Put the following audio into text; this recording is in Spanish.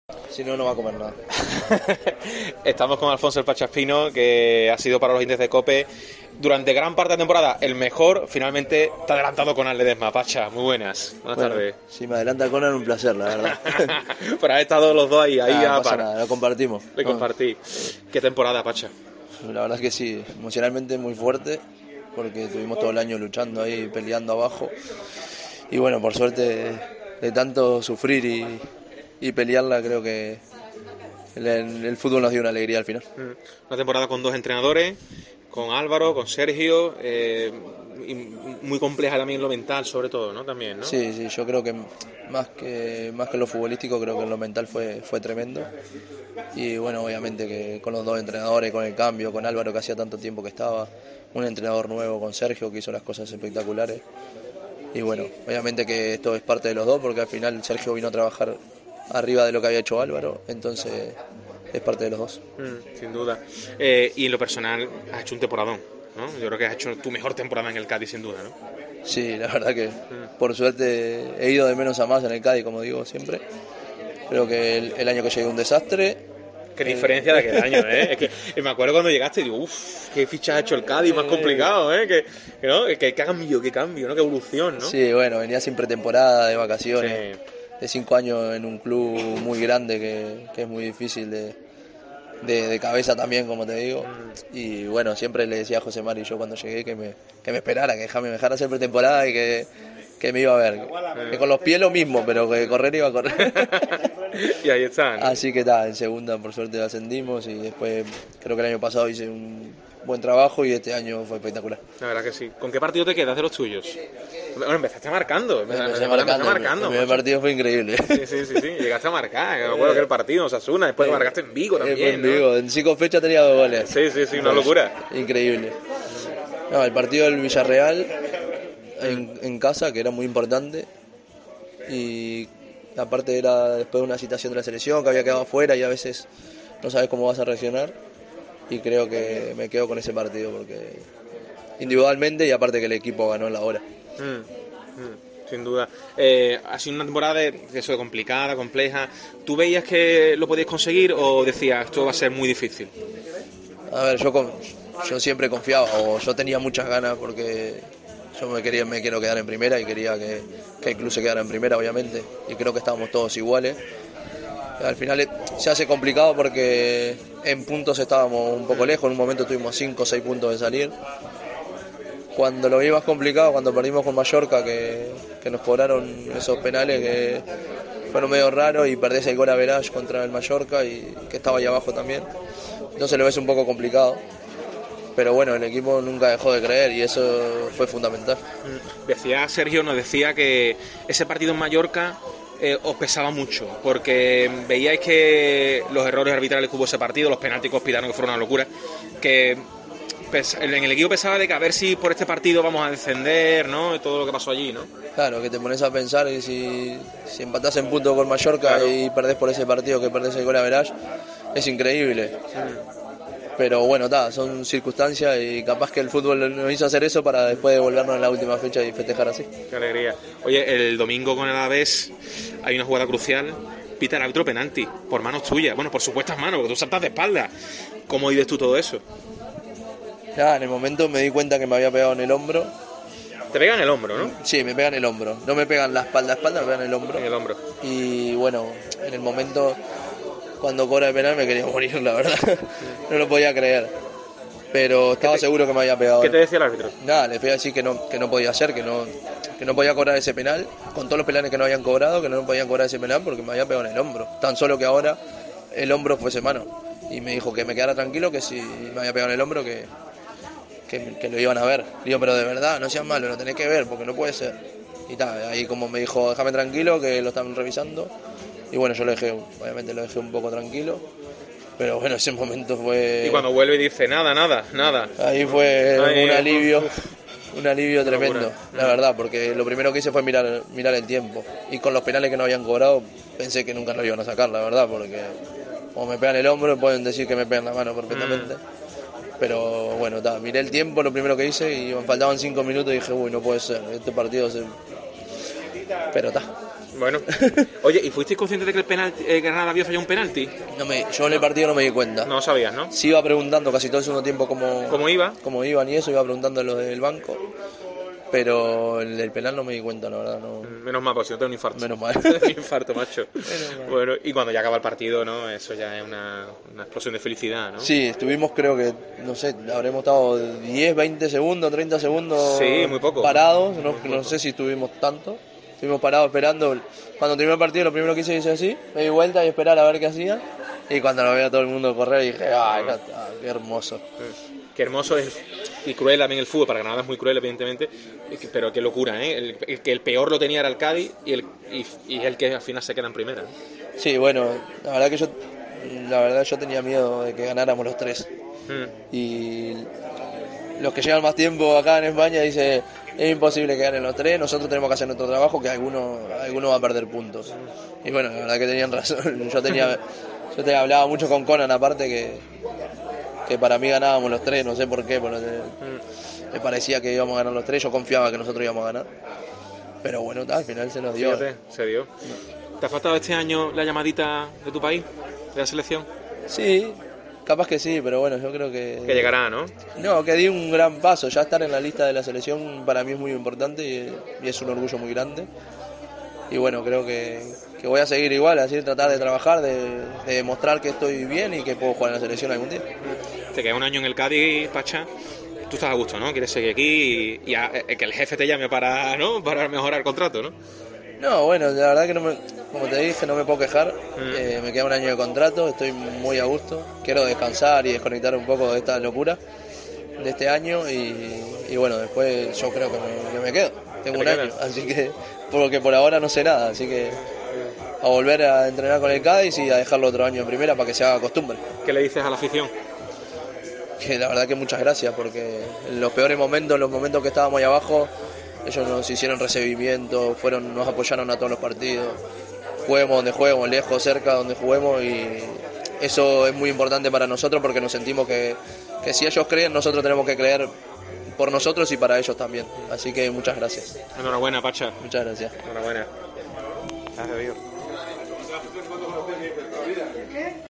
Si no, no va a comer nada. Estamos con Alfonso el Pachaspino, que ha sido para los oyentes de COPE durante gran parte de la temporada el mejor. Finalmente te ha adelantado Conan Ledesma. Pacha, muy buenas. Buenas tardes. Si me adelanta Conan, un placer, la verdad. Pero han estado los dos ahí no a pasa par. nada, lo compartimos. Le compartí. ¿Qué temporada, Pacha? La verdad es que sí, emocionalmente muy fuerte, porque tuvimos todo el año luchando ahí, peleando abajo. Y bueno, por suerte, de tanto sufrir y pelearla, creo que el fútbol nos dio una alegría al final. Una temporada con dos entrenadores, con Álvaro, con Sergio, y muy compleja también lo mental, sobre todo, ¿no? También, ¿no? Sí, yo creo que más que lo futbolístico, creo que en lo mental fue tremendo. Y bueno, obviamente que con los dos entrenadores, con el cambio, con Álvaro que hacía tanto tiempo que estaba, un entrenador nuevo con Sergio que hizo las cosas espectaculares. Y bueno, obviamente que esto es parte de los dos, porque al final Sergio vino a trabajar arriba de lo que había hecho Álvaro, entonces es parte de los dos. Sin duda. Y en lo personal has hecho un temporadón, ¿no? Yo creo que has hecho tu mejor temporada en el Cádiz, sin duda, ¿no? Sí, la verdad que por suerte he ido de menos a más en el Cádiz, como digo siempre. Creo que el año que llegué un desastre. Qué diferencia de aquel año, ¿eh? Es que me acuerdo cuando llegaste y digo, uff, qué fichas ha hecho el Cádiz, más complicado, ¿eh? Que cambio, ¿no? Qué evolución, ¿no? Sí, bueno, venía sin pretemporada, de vacaciones, Sí. de 5 años en un club muy grande que es muy difícil de cabeza también, como te digo. Y bueno, siempre le decía a José Mari yo cuando llegué que me esperara, que me dejara hacer pretemporada y que me iba a ver. Que con los pies lo mismo, pero que correr iba a correr. Y ahí está, ¿no? Así que está, en segunda por suerte ascendimos y después creo que el año pasado hice un buen trabajo y este año fue espectacular. La verdad que sí. ¿Con qué partido te quedas de los tuyos? Bueno, empezaste marcando. Empecé marcando. El primer partido fue increíble. Sí. Llegaste a marcar. Me acuerdo que el partido Osasuna, después marcaste en Vigo también, en Vigo, en 5 fechas tenía 2 goles. Sí, una locura. Increíble. No, el partido del Villarreal en casa, que era muy importante. Y aparte era después de una citación de la selección que había quedado afuera y a veces no sabes cómo vas a reaccionar. Y creo que me quedo con ese partido porque individualmente y aparte que el equipo ganó en la hora. Sin duda. Ha sido una temporada de complicada, compleja. ¿Tú veías que lo podías conseguir o decías esto va a ser muy difícil? A ver, yo siempre confiaba, o yo tenía muchas ganas porque yo me quiero quedar en primera y quería que el club se quedara en primera, obviamente, y creo que estábamos todos iguales. Al final se hace complicado porque en puntos estábamos un poco lejos, en un momento tuvimos 5 o 6 puntos de salir. Cuando lo vi más complicado, cuando perdimos con Mallorca, que nos cobraron esos penales que fueron medio raros y perdés el gol a Verage contra el Mallorca y que estaba ahí abajo también. Entonces lo ves un poco complicado. Pero bueno, el equipo nunca dejó de creer y eso fue fundamental. Sergio nos decía que ese partido en Mallorca os pesaba mucho, porque veíais que los errores arbitrales que hubo ese partido, los penaltis que os pitaron, que fueron una locura, que en el equipo pensaba de que a ver si por este partido vamos a descender, ¿no? Y todo lo que pasó allí, ¿no? Claro, que te pones a pensar y si empatás en punto con Mallorca, claro, y perdés por ese partido, que perdés el gol a Verage, es increíble. Pero bueno, son circunstancias y capaz que el fútbol nos hizo hacer eso para después devolvernos en la última fecha y festejar así. Qué alegría. Oye, el domingo con el Alavés hay una jugada crucial, pita el árbitro penalti, por manos tuyas, bueno, por supuestas manos, porque tú saltas de espalda. ¿Cómo vives tú todo eso? Ya, en el momento me di cuenta que me había pegado en el hombro. Te pegan el hombro, ¿no? Sí, me pegan el hombro. No me pegan la espalda, me pegan el hombro. En el hombro. Y bueno, en el momento, cuando cobra el penal, me quería morir, la verdad. No lo podía creer. Pero estaba seguro que me había pegado. ¿Qué te decía el árbitro? Nada, le fui a decir que no podía ser, que no podía cobrar ese penal, con todos los penales que no habían cobrado, que no podían cobrar ese penal porque me había pegado en el hombro. Tan solo que ahora el hombro fuese mano. Y me dijo que me quedara tranquilo, que si me había pegado en el hombro, que lo iban a ver. Digo, pero de verdad, no seas malo, lo tenés que ver, porque no puede ser. Y ahí como me dijo, déjame tranquilo, que lo están revisando. Y bueno, yo obviamente lo dejé un poco tranquilo. Pero bueno, ese momento fue... Y cuando vuelve y dice, nada. Ahí fue un alivio tremendo, la verdad, porque lo primero que hice fue mirar el tiempo. Y con los penales que no habían cobrado, pensé que nunca lo iban a sacar, la verdad, porque como me pegan el hombro, pueden decir que me pegan la mano perfectamente. Pero bueno, miré el tiempo, lo primero que hice, y me faltaban 5 minutos y dije, uy, no puede ser, este partido se... Pero Bueno, oye, ¿y fuisteis conscientes de que el penalti, Granada había fallado un penalti? Yo en el partido no me di cuenta. No lo sabías, ¿no? Sí iba preguntando casi todo el segundo tiempo cómo iban y eso, iba preguntando lo del banco. Pero el del penal no me di cuenta, la verdad. No. Menos mal, porque si no tengo un infarto. Menos mal. Un infarto, macho. Bueno, y cuando ya acaba el partido, ¿no? Eso ya es una explosión de felicidad, ¿no? Sí, estuvimos, creo que, no sé, habremos estado 10, 20 segundos, 30 segundos sí, muy poco. Parados. No sé si estuvimos tanto. Estuvimos parados esperando. Cuando terminó el partido, lo primero que hice así, me di vuelta y esperar a ver qué hacía. Y cuando lo veía todo el mundo correr, dije, ¡ay, qué hermoso! Qué hermoso es, y cruel también el fútbol. Para Granada es muy cruel, evidentemente, pero qué locura, ¿eh? El peor lo tenía era el Cádiz y el que al final se queda en primera. Sí, bueno, la verdad yo tenía miedo de que ganáramos los tres. Y los que llevan más tiempo acá en España dicen, es imposible que ganen los tres, nosotros tenemos que hacer nuestro trabajo, que alguno va a perder puntos. Y bueno, la verdad que tenían razón. Yo te hablaba mucho con Conan aparte que para mí ganábamos los tres, no sé por qué, me parecía que íbamos a ganar los tres, yo confiaba que nosotros íbamos a ganar. Pero bueno, al final se nos dio. Fíjate, se dio. ¿Te ha faltado este año la llamadita de tu país, de la selección? Sí, capaz que sí, pero bueno, yo creo que llegará, ¿no? No, que di un gran paso. Ya estar en la lista de la selección para mí es muy importante y es un orgullo muy grande. Y bueno, creo que voy a seguir igual, así tratar de trabajar, de demostrar que estoy bien y que puedo jugar en la selección algún día. Te queda un año en el Cádiz, Pacha. Tú estás a gusto, ¿no? Quieres seguir aquí y que el jefe te llame para mejorar el contrato, ¿no? No, bueno, la verdad que como te dije, no me puedo quejar. Me queda un año de contrato, estoy muy a gusto. Quiero descansar y desconectar un poco de esta locura de este año y bueno, después yo creo que me quedo. Tengo un año, así que porque por ahora no sé nada, así que a volver a entrenar con el Cádiz y a dejarlo otro año en primera para que se haga costumbre. ¿Qué le dices a la afición? Que la verdad que muchas gracias, porque en los peores momentos, los momentos que estábamos ahí abajo, ellos nos hicieron recibimiento, nos apoyaron a todos los partidos, juguemos donde juguemos, lejos, cerca, donde juguemos, y eso es muy importante para nosotros porque nos sentimos que si ellos creen, nosotros tenemos que creer por nosotros y para ellos también. Así que muchas gracias. Enhorabuena, Pacha. Muchas gracias. Enhorabuena. Adiós.